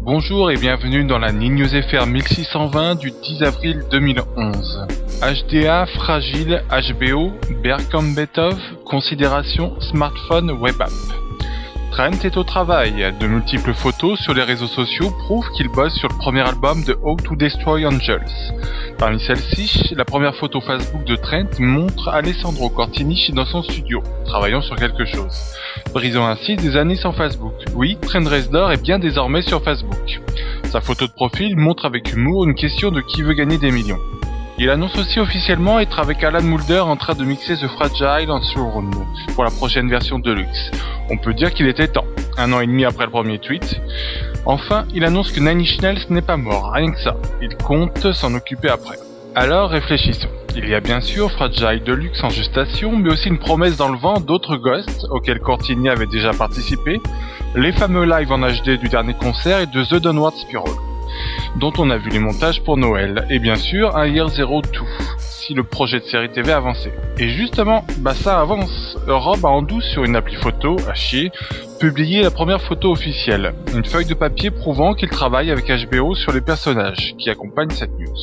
Bonjour et bienvenue dans la NinNewsFR 1620 du 10 avril 2011. HDA, fragile, HBO, Berkambetov, considération, smartphone, web app. Trent est au travail, de multiples photos sur les réseaux sociaux prouvent qu'il bosse sur le premier album de How to Destroy Angels. Parmi celles-ci, la première photo Facebook de Trent montre Alessandro Cortini dans son studio, travaillant sur quelque chose, brisant ainsi des années sans Facebook. Oui, Trent Reznor est bien désormais sur Facebook. Sa photo de profil montre avec humour une question de qui veut gagner des millions. Il annonce aussi officiellement être avec Alan Moulder en train de mixer The Fragile and Throne pour la prochaine version Deluxe. On peut dire qu'il était temps, 1 an et demi après le premier tweet. Enfin, il annonce que Nine Inch Nails n'est pas mort, rien que ça. Il compte s'en occuper après. Alors réfléchissons. Il y a bien sûr Fragile Deluxe en gestation, mais aussi une promesse dans le vent d'autres Ghosts, auxquels Cortini avait déjà participé, les fameux lives en HD du dernier concert et de The Downward Spiral, dont on a vu les montages pour Noël, et bien sûr un Year Zero 2, si le projet de série TV avançait. Et justement, ça avance. Rob a en douce sur une appli photo, à chier, publié la première photo officielle, une feuille de papier prouvant qu'il travaille avec HBO sur les personnages qui accompagnent cette news.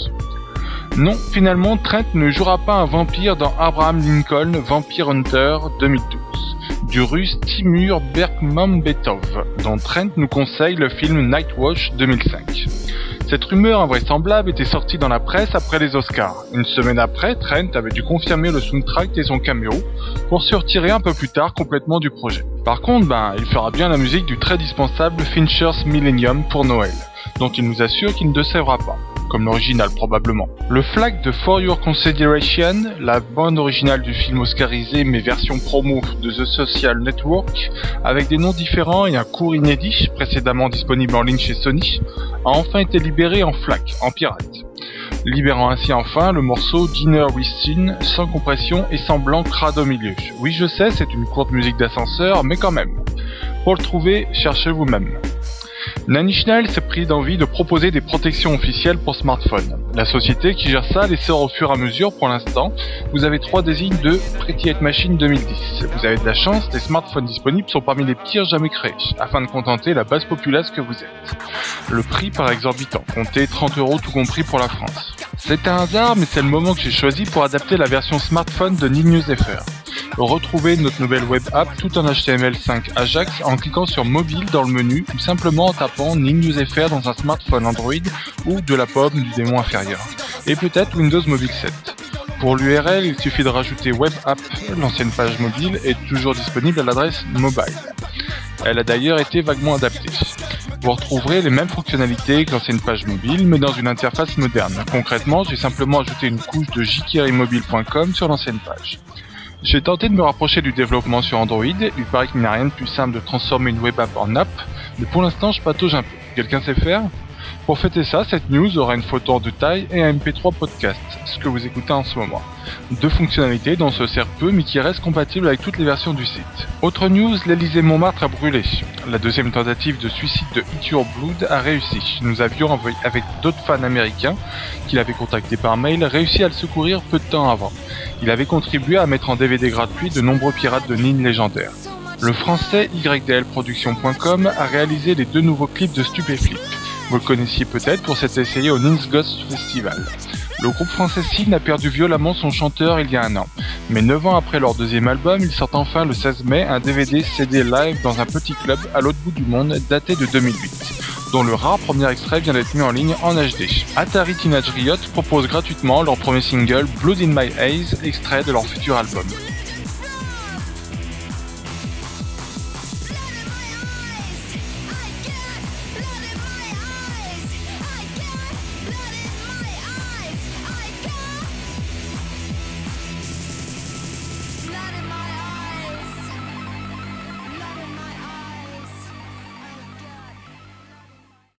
Non, finalement, Trent ne jouera pas un vampire dans Abraham Lincoln Vampire Hunter 2012, du russe Timur Berkmambetov, dont Trent nous conseille le film Nightwatch 2005. Cette rumeur invraisemblable était sortie dans la presse après les Oscars. Une semaine après, Trent avait dû confirmer le soundtrack et son caméo, pour se retirer un peu plus tard complètement du projet. Par contre, il fera bien la musique du très dispensable Fincher's Millennium pour Noël, dont il nous assure qu'il ne décevra pas, comme l'original probablement. Le flag de For Your Consideration, la bande originale du film oscarisé mais version promo de The Social Network, avec des noms différents et un cours inédit, précédemment disponible en ligne chez Sony, a enfin été libéré en FLAC, en pirate. Libérant ainsi enfin le morceau Dinner with Sin, sans compression et semblant crade au milieu. Oui je sais, c'est une courte musique d'ascenseur, mais quand même. Pour le trouver, cherchez vous-même. Nine Inch Nails s'est pris d'envie de proposer des protections officielles pour smartphones. La société qui gère ça les sort au fur et à mesure pour l'instant. Vous avez 3 désignes de Pretty Hate Machine 2010. Vous avez de la chance, les smartphones disponibles sont parmi les pires jamais créés, afin de contenter la base populace que vous êtes. Le prix par exorbitant, comptez 30€ tout compris pour la France. C'est un hasard, mais c'est le moment que j'ai choisi pour adapter la version smartphone de NinNewsFR. Retrouvez notre nouvelle web app tout en HTML5 Ajax en cliquant sur mobile dans le menu ou simplement en tapant NinNewsFR dans un smartphone Android ou de la pomme du démon inférieur. Et peut-être Windows Mobile 7. Pour l'URL, il suffit de rajouter web app, l'ancienne page mobile est toujours disponible à l'adresse mobile. Elle a d'ailleurs été vaguement adaptée. Vous retrouverez les mêmes fonctionnalités que l'ancienne page mobile, mais dans une interface moderne. Concrètement, j'ai simplement ajouté une couche de jquerrymobile.com sur l'ancienne page. J'ai tenté de me rapprocher du développement sur Android, il paraît qu'il n'y a rien de plus simple de transformer une web app en app, mais pour l'instant je patauge un peu. Quelqu'un sait faire ? Pour fêter ça, cette news aura une photo en détail et un MP3 podcast, ce que vous écoutez en ce moment. 2 fonctionnalités dont se sert peu mais qui restent compatibles avec toutes les versions du site. Autre news, l'Élysée-Montmartre a brûlé. La deuxième tentative de suicide de Eat Your Blood a réussi. Nous avions, avec d'autres fans américains qui l'avaient contacté par mail, réussi à le secourir peu de temps avant. Il avait contribué à mettre en DVD gratuit de nombreux pirates de Nin légendaires. Le français ydlproduction.com a réalisé les 2 nouveaux clips de Stupéflip. Vous le connaissiez peut-être pour s'être essayé au Nins Ghost Festival. Le groupe français Sin a perdu violemment son chanteur il y a 1 an. Mais 9 ans après leur deuxième album, ils sortent enfin le 16 mai un DVD-CD live dans un petit club à l'autre bout du monde daté de 2008, dont le rare premier extrait vient d'être mis en ligne en HD. Atari Teenage Riot propose gratuitement leur premier single Blood in My Eyes, extrait de leur futur album.